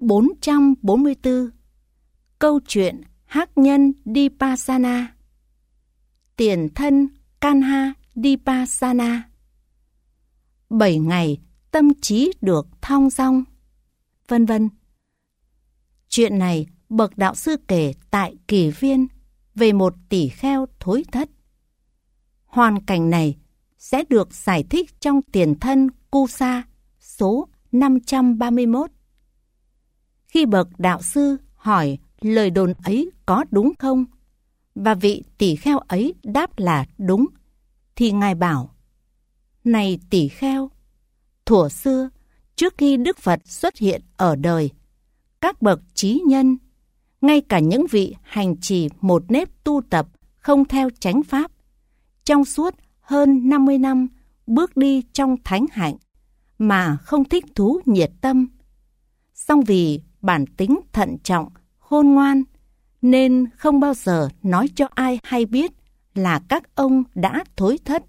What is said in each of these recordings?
444. Câu chuyện Hắc nhân Dipasana. Tiền thân Kanha Dipasana. 7 ngày tâm trí được thong dong, vân vân. Chuyện này bậc đạo sư kể tại Kỳ Viên về một tỷ kheo thối thất. Hoàn cảnh này sẽ được giải thích trong Tiền thân Kusa số 531. Khi bậc đạo sư hỏi lời đồn ấy có đúng không, và vị tỷ kheo ấy đáp là đúng, thì Ngài bảo: Này tỷ kheo, thuở xưa, trước khi Đức Phật xuất hiện ở đời, các bậc trí nhân, ngay cả những vị hành trì một nếp tu tập không theo chánh pháp, trong suốt hơn 50 năm bước đi trong thánh hạnh mà không thích thú nhiệt tâm, song vì bản tính thận trọng, khôn ngoan, nên không bao giờ nói cho ai hay biết là các ông đã thối thất.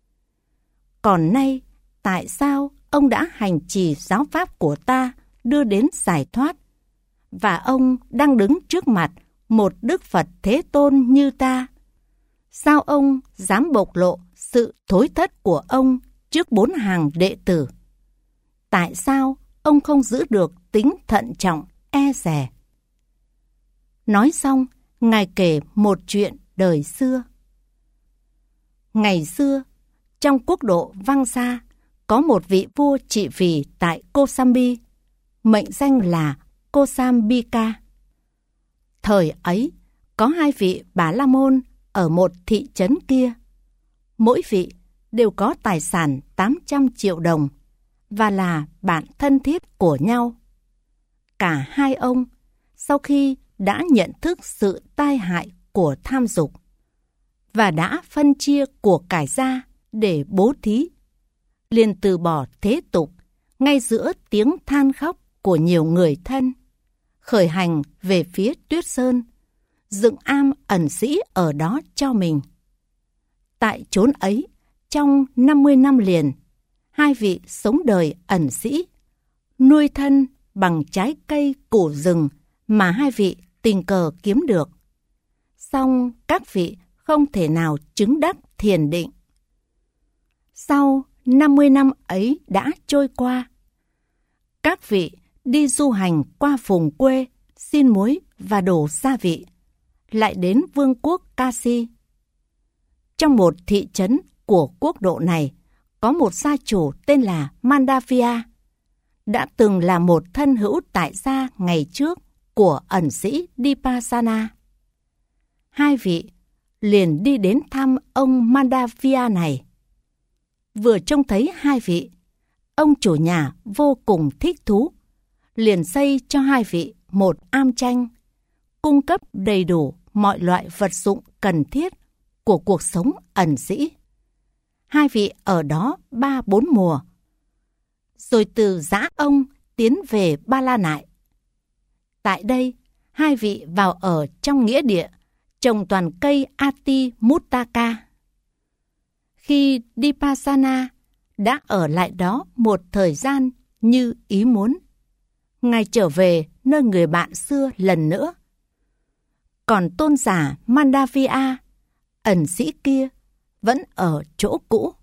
Còn nay, tại sao ông đã hành trì giáo pháp của ta đưa đến giải thoát, và ông đang đứng trước mặt một Đức Phật Thế Tôn như ta? Sao ông dám bộc lộ sự thối thất của ông trước 4 hàng đệ tử? Tại sao ông không giữ được tính thận trọng, e dè? Nói xong, Ngài kể một chuyện đời xưa. Ngày xưa, trong quốc độ Vangsa, có một vị vua trị vì tại Kosambi, mệnh danh là Kosambika. Thời ấy, có 2 vị Bà La Môn ở một thị trấn kia. Mỗi vị đều có tài sản 800 triệu đồng và là bạn thân thiết của nhau. Cả 2 ông, sau khi đã nhận thức sự tai hại của tham dục và đã phân chia của cải ra để bố thí, liền từ bỏ thế tục ngay giữa tiếng than khóc của nhiều người thân, khởi hành về phía Tuyết Sơn, dựng am ẩn sĩ ở đó cho mình. Tại chốn ấy, trong 50 năm liền, 2 vị sống đời ẩn sĩ, nuôi thân bằng trái cây củ rừng mà 2 vị tình cờ kiếm được. Song các vị không thể nào chứng đắc thiền định. Sau 50 năm ấy đã trôi qua, các vị đi du hành qua vùng quê xin muối và đổ gia vị, lại đến vương quốc Kasi. Trong một thị trấn của quốc độ này, có một gia chủ tên là Mandavia, đã từng là một thân hữu tại gia ngày trước của ẩn sĩ Dipasana. 2 vị liền đi đến thăm ông Mandavia này. Vừa trông thấy 2 vị, ông chủ nhà vô cùng thích thú, liền xây cho 2 vị một am tranh, cung cấp đầy đủ mọi loại vật dụng cần thiết của cuộc sống ẩn sĩ. 2 vị ở đó 3-4 mùa, rồi từ Dã Ông tiến về Ba La Nại. Tại đây, 2 vị vào ở trong nghĩa địa trồng toàn cây Ati Muttaka. Khi Dipasana đã ở lại đó một thời gian như ý muốn, Ngài trở về nơi người bạn xưa lần nữa. Còn tôn giả Mandavia, ẩn sĩ kia, vẫn ở chỗ cũ.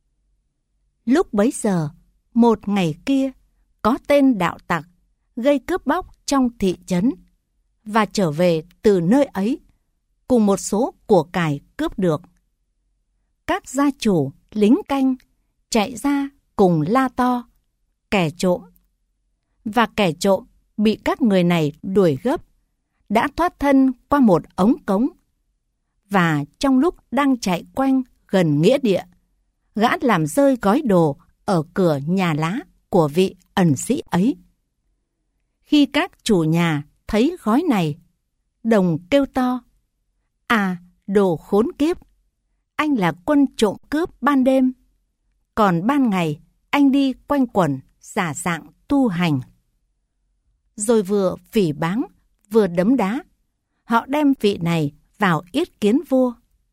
Lúc bấy giờ, một ngày kia, có tên đạo tặc gây cướp bóc trong thị trấn và trở về từ nơi ấy cùng một số của cải cướp được. Các gia chủ, lính canh chạy ra cùng la to: kẻ trộm! Và kẻ trộm bị các người này đuổi gấp, đã thoát thân qua một ống cống. Và trong lúc đang chạy quanh gần nghĩa địa, gã làm rơi gói đồ ở cửa nhà lá của vị ẩn sĩ ấy. Khi các chủ nhà thấy gói này, đồng kêu to: À, đồ khốn kiếp! Anh là quân trộm cướp ban đêm, còn ban ngày anh đi quanh quẩn giả dạng tu hành. Rồi vừa phỉ báng vừa đấm đá, họ đem vị này vào yết kiến vua.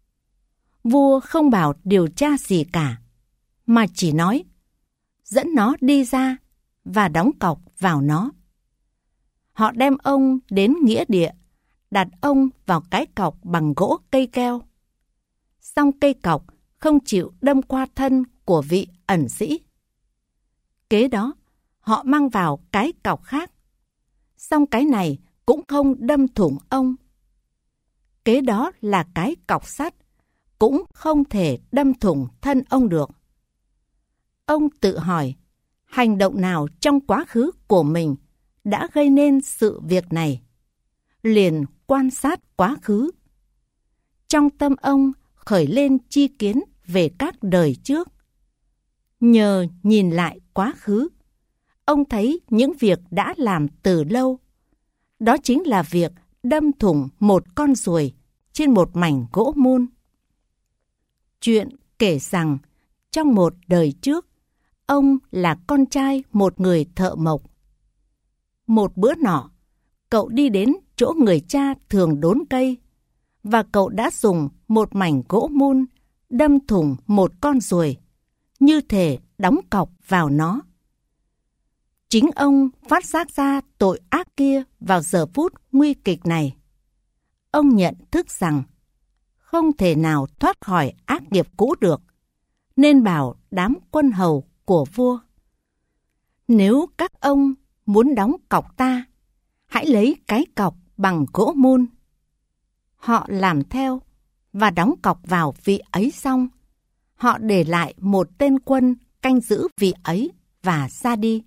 Vua không bảo điều tra gì cả, mà chỉ nói: dẫn nó đi ra và đóng cọc vào nó. họ đem ông đến nghĩa địa, đặt ông vào cái cọc bằng gỗ cây keo. Song cây cọc không chịu đâm qua thân của vị ẩn sĩ. Kế đó, họ mang vào cái cọc khác. Song cái này cũng không đâm thủng ông. Kế đó là cái cọc sắt, cũng không thể đâm thủng thân ông được. Ông tự hỏi, hành động nào trong quá khứ của mình đã gây nên sự việc này? Liền quan sát quá khứ. Trong tâm ông khởi lên chi kiến về các đời trước. Nhờ nhìn lại quá khứ, ông thấy những việc đã làm từ lâu. Đó chính là việc đâm thủng một con ruồi trên một mảnh gỗ mun. Chuyện kể rằng trong một đời trước, ông là con trai một người thợ mộc. Một bữa nọ, cậu đi đến chỗ người cha thường đốn cây, và cậu đã dùng một mảnh gỗ mun đâm thủng một con ruồi, như thể đóng cọc vào nó. Chính ông phát giác ra tội ác kia vào giờ phút nguy kịch này. Ông nhận thức rằng không thể nào thoát khỏi ác nghiệp cũ được, nên bảo đám quân hầu của vua: nếu các ông muốn đóng cọc ta, hãy lấy cái cọc bằng gỗ mun. Họ làm theo và đóng cọc vào vị ấy xong, họ để lại một tên quân canh giữ vị ấy và ra đi.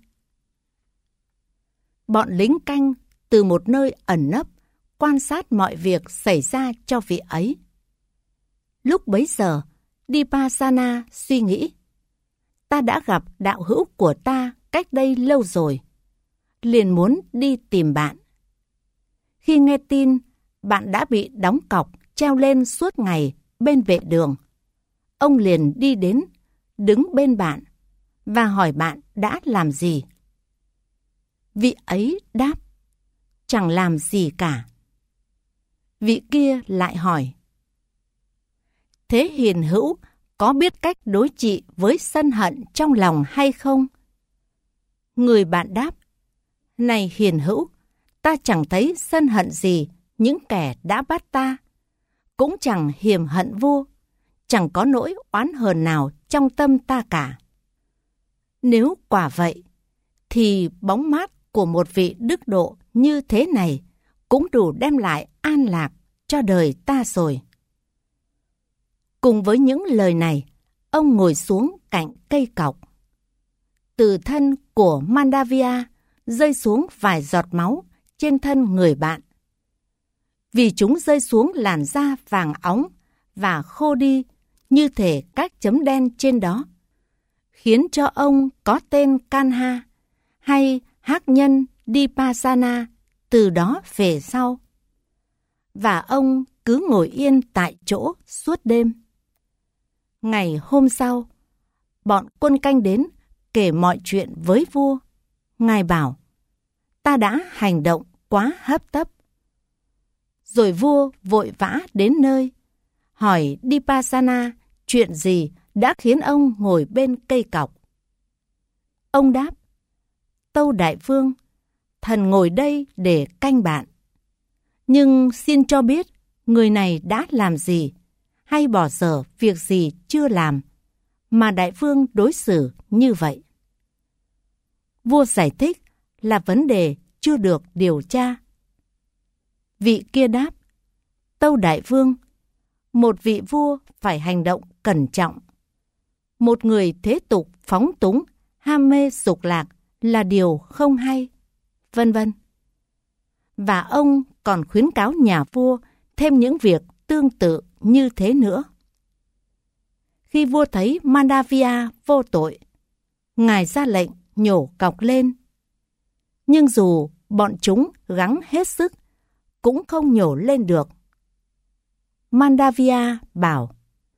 Bọn lính canh từ một nơi ẩn nấp quan sát mọi việc xảy ra cho vị ấy. Lúc bấy giờ, Dipasana suy nghĩ: ta đã gặp đạo hữu của ta cách đây lâu rồi, liền muốn đi tìm bạn. Khi nghe tin bạn đã bị đóng cọc treo lên suốt ngày bên vệ đường, ông liền đi đến, đứng bên bạn và hỏi bạn đã làm gì. Vị ấy đáp: chẳng làm gì cả. Vị kia lại hỏi: thế hiền hữu có biết cách đối trị với sân hận trong lòng hay không? Người bạn đáp: này hiền hữu, ta chẳng thấy sân hận gì những kẻ đã bắt ta, cũng chẳng hiềm hận vua, chẳng có nỗi oán hờn nào trong tâm ta cả. Nếu quả vậy, thì bóng mát của một vị đức độ như thế này cũng đủ đem lại an lạc cho đời ta rồi. Cùng với những lời này, ông ngồi xuống cạnh cây cọc. Từ thân của Mandavia rơi xuống vài giọt máu trên thân người bạn. Vì chúng rơi xuống làn da vàng óng và khô đi như thể các chấm đen trên đó, khiến cho ông có tên Kanha hay Hắc Nhân Dipasana từ đó về sau. Và ông cứ ngồi yên tại chỗ suốt đêm. Ngày hôm sau, bọn quân canh đến kể mọi chuyện với vua. Ngài bảo: ta đã hành động quá hấp tấp. Rồi vua vội vã đến nơi, hỏi Dipasana chuyện gì đã khiến ông ngồi bên cây cọc. Ông đáp: tâu đại vương, thần ngồi đây để canh bạn. Nhưng xin cho biết người này đã làm gì, hay bỏ dở việc gì chưa làm, mà đại vương đối xử như vậy. Vua giải thích là vấn đề chưa được điều tra. Vị kia đáp: tâu đại vương, một vị vua phải hành động cẩn trọng. Một người thế tục phóng túng, ham mê dục lạc là điều không hay, vân vân. Và ông còn khuyến cáo nhà vua thêm những việc tương tự như thế nữa. Khi vua thấy Mandavia vô tội, ngài ra lệnh nhổ cọc lên. Nhưng dù bọn chúng gắng hết sức, cũng không nhổ lên được. Mandavia bảo: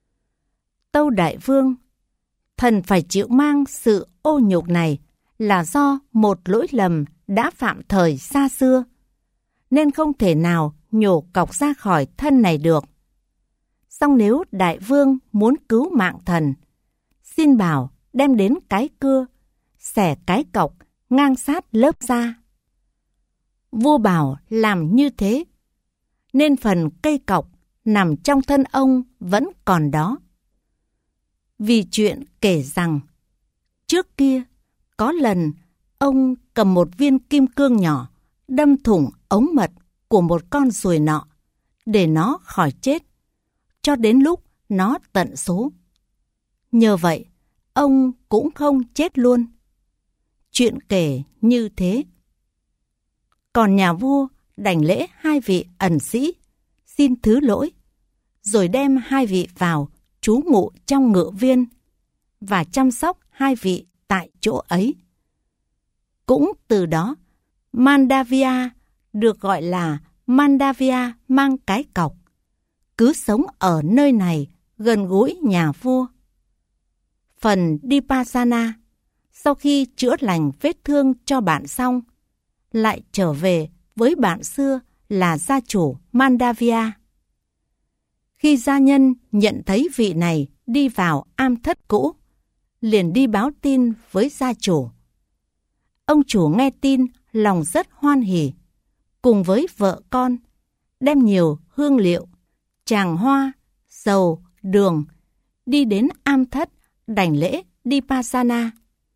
tâu đại vương, thần phải chịu mang sự ô nhục này là do một lỗi lầm đã phạm thời xa xưa, nên không thể nào nhổ cọc ra khỏi thân này được. Song nếu đại vương muốn cứu mạng thần, xin bảo đem đến cái cưa, xẻ cái cọc ngang sát lớp da. Vua bảo làm như thế, nên phần cây cọc nằm trong thân ông vẫn còn đó. Vì chuyện kể rằng, trước kia, có lần ông cầm một viên kim cương nhỏ đâm thủng ống mật của một con ruồi nọ để nó khỏi chết, cho đến lúc nó tận số. Nhờ vậy, ông cũng không chết luôn. Chuyện kể như thế. Còn nhà vua đảnh lễ hai vị ẩn sĩ, xin thứ lỗi, rồi đem hai vị vào trú ngụ trong ngự viên và chăm sóc hai vị tại chỗ ấy. Cũng từ đó, Mandavia được gọi là Mandavia mang cái cọc, cứ sống ở nơi này gần gũi nhà vua. Phần Dipasana, sau khi chữa lành vết thương cho bạn xong, lại trở về với bạn xưa là gia chủ Mandavia. Khi gia nhân nhận thấy vị này đi vào am thất cũ, liền đi báo tin với gia chủ. Ông chủ nghe tin lòng rất hoan hỉ, cùng với vợ con, đem nhiều hương liệu, tràng hoa, dầu, đường, đi đến am thất đảnh lễ Dipasana.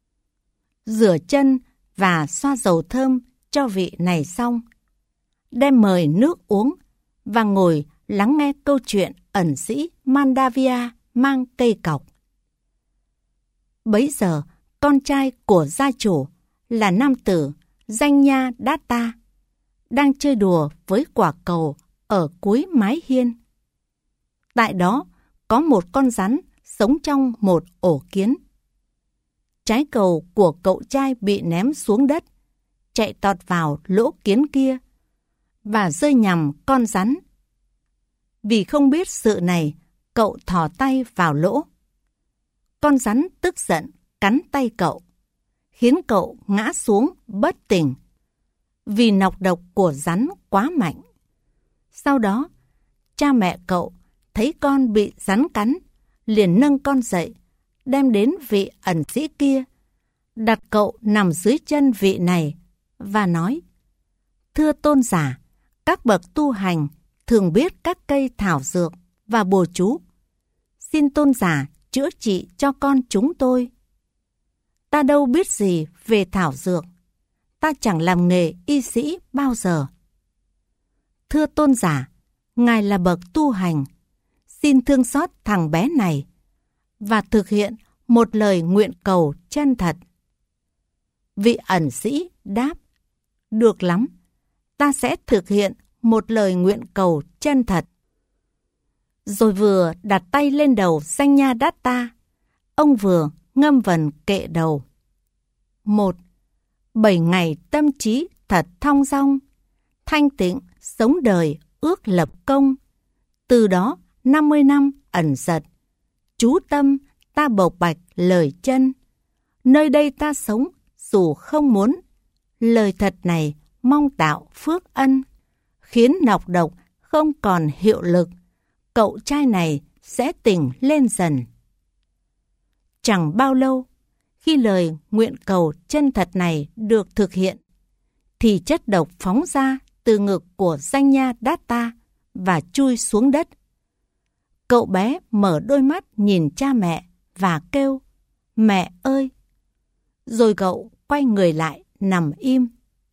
Rửa chân và xoa dầu thơm cho vị này xong, đem mời nước uống và ngồi lắng nghe câu chuyện ẩn sĩ Mandavia mang cây cọc. Bấy giờ, con trai của gia chủ là nam tử danh Nha Datta đang chơi đùa với quả cầu ở cuối mái hiên. Tại đó có một con rắn sống trong một ổ kiến. Trái cầu của cậu trai bị ném xuống đất, chạy tọt vào lỗ kiến kia và rơi nhằm con rắn. Vì không biết sự này, cậu thò tay vào lỗ. Con rắn tức giận cắn tay cậu, khiến cậu ngã xuống bất tỉnh vì nọc độc của rắn quá mạnh. Sau đó, cha mẹ cậu thấy con bị rắn cắn, liền nâng con dậy, đem đến vị ẩn sĩ kia, đặt cậu nằm dưới chân vị này và nói: Thưa tôn giả, các bậc tu hành thường biết các cây thảo dược và bùa chú. Xin tôn giả chữa trị cho con chúng tôi. Ta đâu biết gì về thảo dược, ta chẳng làm nghề y sĩ bao giờ. Thưa tôn giả, ngài là bậc tu hành, xin thương xót thằng bé này và thực hiện một lời nguyện cầu chân thật. Vị ẩn sĩ đáp: Được lắm, ta sẽ thực hiện một lời nguyện cầu chân thật. Rồi vừa đặt tay lên đầu danh Nha Datta, ông vừa ngâm vần kệ đầu. 1. 7 ngày tâm trí thật thong dong, thanh tịnh sống đời ước lập công. Từ đó 50 năm ẩn giật, chú tâm ta bộc bạch lời chân. Nơi đây ta sống dù không muốn, lời thật này mong tạo phước ân, khiến nọc độc không còn hiệu lực, cậu trai này sẽ tỉnh lên dần. Chẳng bao lâu, khi lời nguyện cầu chân thật này được thực hiện, thì chất độc phóng ra từ ngực của danh Nha Datta và chui xuống đất. Cậu bé mở đôi mắt nhìn cha mẹ và kêu: Mẹ ơi! Rồi cậu quay người lại nằm im.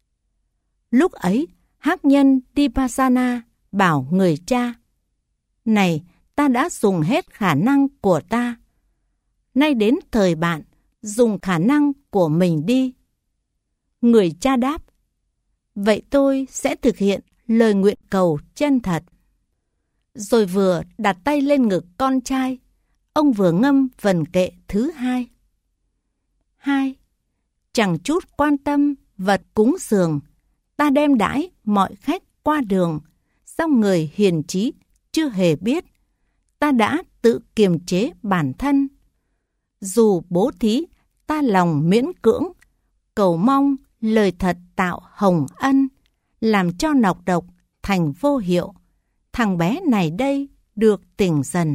Lúc ấy, hắc nhân Dipasana bảo người cha: Này, ta đã dùng hết khả năng của ta. Nay đến thời bạn, dùng khả năng của mình đi. Người cha đáp: Vậy tôi sẽ thực hiện lời nguyện cầu chân thật. Rồi vừa đặt tay lên ngực con trai, ông vừa ngâm vần kệ thứ 2. 2. Chẳng chút quan tâm vật cúng dường, ta đem đãi mọi khách qua đường, song người hiền trí chưa hề biết, ta đã tự kiềm chế bản thân. Dù bố thí, ta lòng miễn cưỡng, cầu mong lời thật tạo hồng ân, làm cho nọc độc thành vô hiệu, thằng bé này đây được tỉnh dần.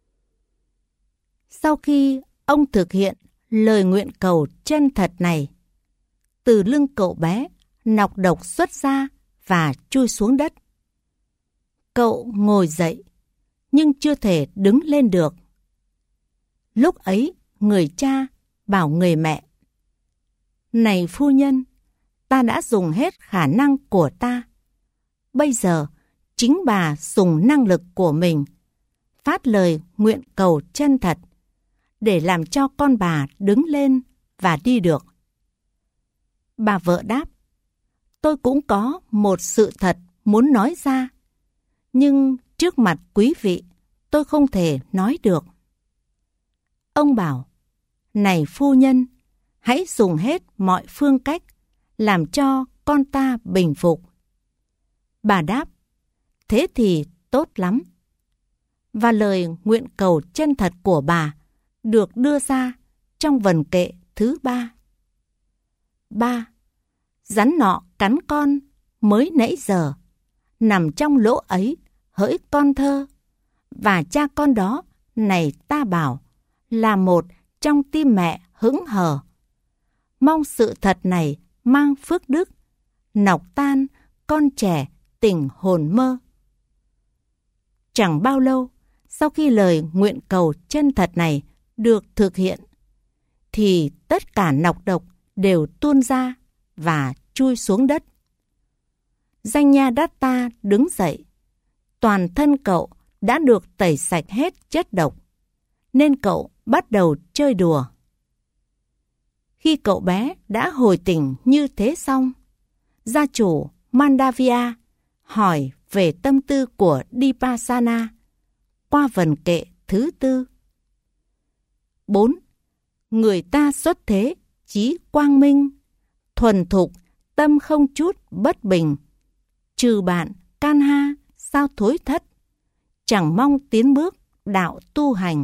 Sau khi ông thực hiện lời nguyện cầu chân thật này, từ lưng cậu bé nọc độc xuất ra và chui xuống đất. Cậu ngồi dậy, nhưng chưa thể đứng lên được. Lúc ấy, người cha bảo người mẹ: "Này phu nhân, ta đã dùng hết khả năng của ta. Bây giờ, chính bà dùng năng lực của mình, phát lời nguyện cầu chân thật, để làm cho con bà đứng lên và đi được." Bà vợ đáp: "Tôi cũng có một sự thật muốn nói ra, nhưng trước mặt quý vị, tôi không thể nói được." Ông bảo: "Này phu nhân, hãy dùng hết mọi phương cách làm cho con ta bình phục." Bà đáp: "Thế thì tốt lắm." Và lời nguyện cầu chân thật của bà được đưa ra trong vần kệ thứ 3. 3. Rắn nọ cắn con mới nãy giờ, nằm trong lỗ ấy hỡi con thơ, và cha con đó, này ta bảo, là một trong tim mẹ hững hờ. Mong sự thật này mang phước đức, nọc tan con trẻ tỉnh hồn mơ. Chẳng bao lâu sau khi lời nguyện cầu chân thật này được thực hiện, thì tất cả nọc độc đều tuôn ra và chui xuống đất. Janyadatta đứng dậy. Toàn thân cậu đã được tẩy sạch hết chất độc, nên cậu bắt đầu chơi đùa. Khi cậu bé đã hồi tỉnh như thế xong, gia chủ Mandavya hỏi về tâm tư của Dipasana qua vần kệ thứ 4. 4. Người ta xuất thế, chí quang minh, thuần thục, tâm không chút bất bình. Trừ bạn, Kanha, sao thối thất, chẳng mong tiến bước đạo tu hành.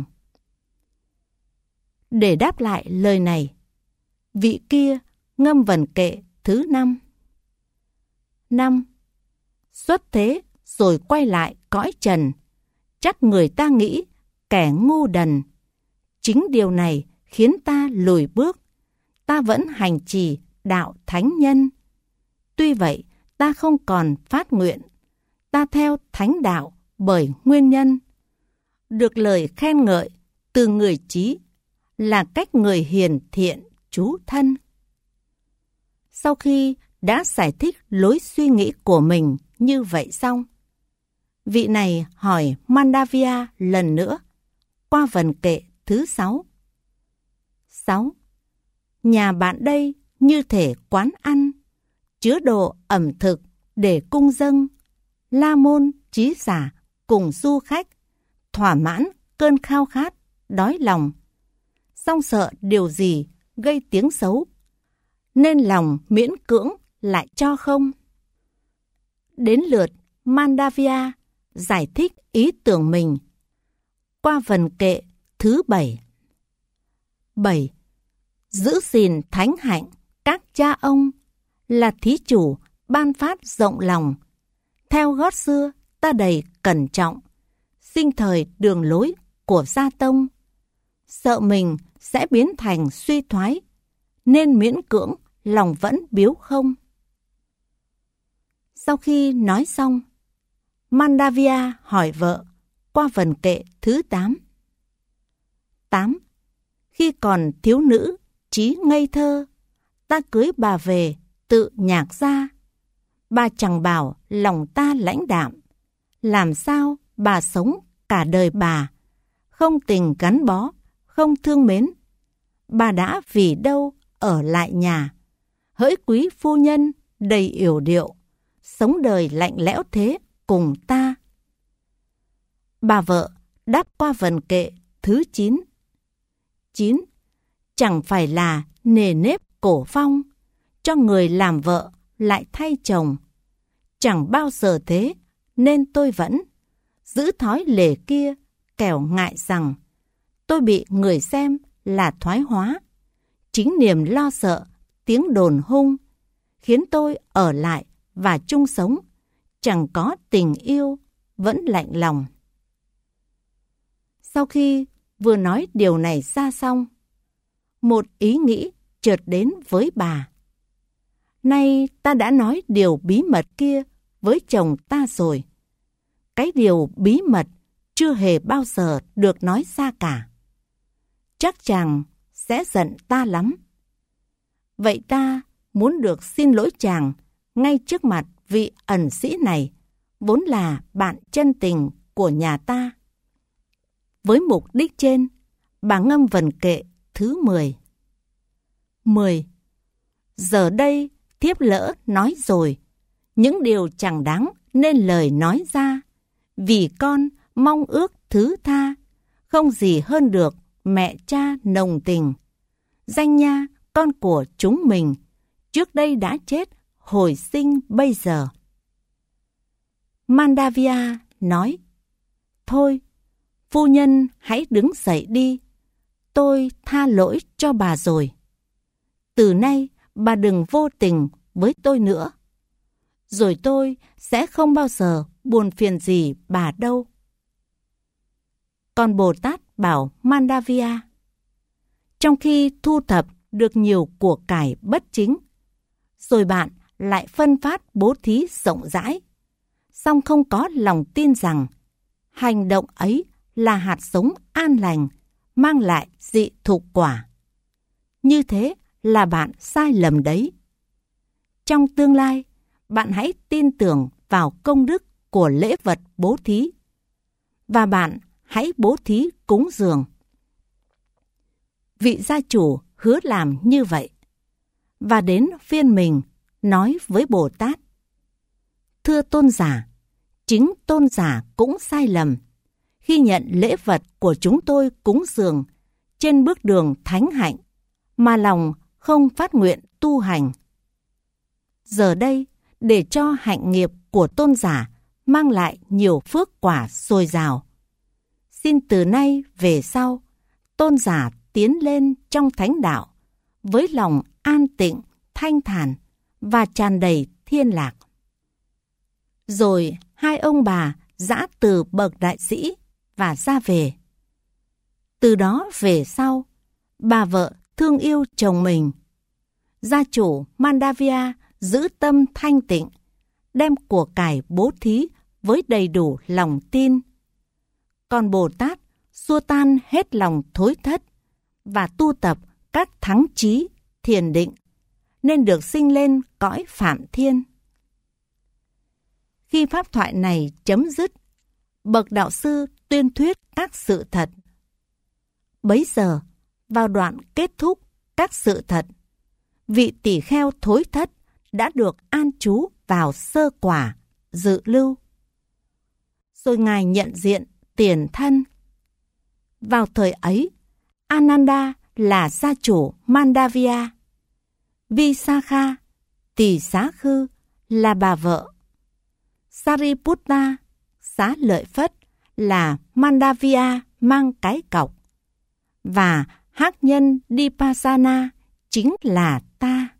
Để đáp lại lời này, vị kia ngâm vần kệ thứ 5. 5. Xuất thế rồi quay lại cõi trần, chắc người ta nghĩ kẻ ngu đần. Chính điều này khiến ta lùi bước, ta vẫn hành trì đạo thánh nhân. Tuy vậy, ta không còn phát nguyện, ta theo thánh đạo bởi nguyên nhân. Được lời khen ngợi từ người trí là cách người hiền thiện trú thân. Sau khi đã giải thích lối suy nghĩ của mình như vậy xong, vị này hỏi Mandavya lần nữa qua vần kệ thứ 6. 6. Nhà bạn đây như thể quán ăn, chứa đồ ẩm thực để cung dâng, la môn trí giả cùng du khách thỏa mãn cơn khao khát đói lòng, song sợ điều gì gây tiếng xấu, nên lòng miễn cưỡng lại cho không. Đến lượt Mandavya giải thích ý tưởng mình qua vần kệ thứ 7. 7. Giữ gìn thánh hạnh các cha ông, là thí chủ ban phát rộng lòng. Theo gót xưa ta đầy cẩn trọng, sinh thời đường lối của gia tông. Sợ mình sẽ biến thành suy thoái, nên miễn cưỡng lòng vẫn biếu không. Sau khi nói xong, Mandavya hỏi vợ qua vần kệ thứ 8. 8. Khi còn thiếu nữ, trí ngây thơ, ta cưới bà về tự nhạc ra. Bà chẳng bảo lòng ta lãnh đạm, làm sao bà sống cả đời bà, không tình gắn bó, không thương mến. Bà đã vì đâu ở lại nhà, hỡi quý phu nhân đầy yểu điệu, sống đời lạnh lẽo thế cùng ta. Bà vợ đáp qua vần kệ thứ 9. 9. Chẳng phải là nề nếp cổ phong, cho người làm vợ lại thay chồng. Chẳng bao giờ thế, nên tôi vẫn giữ thói lề kia, kẻo ngại rằng tôi bị người xem là thoái hóa. Chính niềm lo sợ, tiếng đồn hung, khiến tôi ở lại và chung sống, chẳng có tình yêu, vẫn lạnh lòng. Sau khi vừa nói điều này ra xong, một ý nghĩ chợt đến với bà. Nay ta đã nói điều bí mật kia với chồng ta rồi. Cái điều bí mật chưa hề bao giờ được nói ra cả. Chắc chàng sẽ giận ta lắm. Vậy ta muốn được xin lỗi chàng ngay trước mặt vị ẩn sĩ này, vốn là bạn chân tình của nhà ta. Với mục đích trên, bà ngâm vần kệ thứ 10. 10. Giờ đây thiếp lỡ nói rồi, những điều chẳng đáng nên lời nói ra, vì con mong ước thứ tha, không gì hơn được mẹ cha nồng tình. Danh nha con của chúng mình, trước đây đã chết, hồi sinh bây giờ. Mandavia nói, thôi, phu nhân hãy đứng dậy đi, tôi tha lỗi cho bà rồi. Từ nay bà đừng vô tình với tôi nữa, rồi tôi sẽ không bao giờ buồn phiền gì bà đâu. Còn Bồ Tát bảo Mandavia, trong khi thu thập được nhiều của cải bất chính, rồi bạn lại phân phát bố thí rộng rãi, song không có lòng tin rằng hành động ấy là hạt giống an lành, mang lại dị thục quả. Như thế là bạn sai lầm đấy. Trong tương lai, bạn hãy tin tưởng vào công đức của lễ vật bố thí, và bạn hãy bố thí cúng dường. Vị gia chủ hứa làm như vậy, và đến phiên mình nói với Bồ Tát, thưa tôn giả, chính tôn giả cũng sai lầm khi nhận lễ vật của chúng tôi cúng dường trên bước đường thánh hạnh, mà lòng không phát nguyện tu hành. Giờ đây, để cho hạnh nghiệp của tôn giả mang lại nhiều phước quả dồi dào, xin từ nay về sau, tôn giả tiến lên trong thánh đạo với lòng an tịnh, thanh thản và tràn đầy thiên lạc. Rồi hai ông bà giã từ bậc đại sĩ và ra về. Từ đó về sau, bà vợ thương yêu chồng mình. Gia chủ Mandavia giữ tâm thanh tịnh, đem của cải bố thí với đầy đủ lòng tin. Còn Bồ Tát xua tan hết lòng thối thất và tu tập các thắng trí, thiền định, nên được sinh lên cõi Phạm Thiên. Khi pháp thoại này chấm dứt, bậc đạo sư tuyên thuyết các sự thật. Bấy giờ, vào đoạn kết thúc các sự thật, vị tỷ kheo thối thất đã được an trú vào sơ quả, dự lưu. Rồi Ngài nhận diện tiền thân. Vào thời ấy, Ananda là gia chủ Mandavia, Visakha, Tỳ Xá Khư là bà vợ, Sariputta, Xá Lợi Phất là Mandavia mang cái cọc, và hắc nhân Dipasana chính là ta.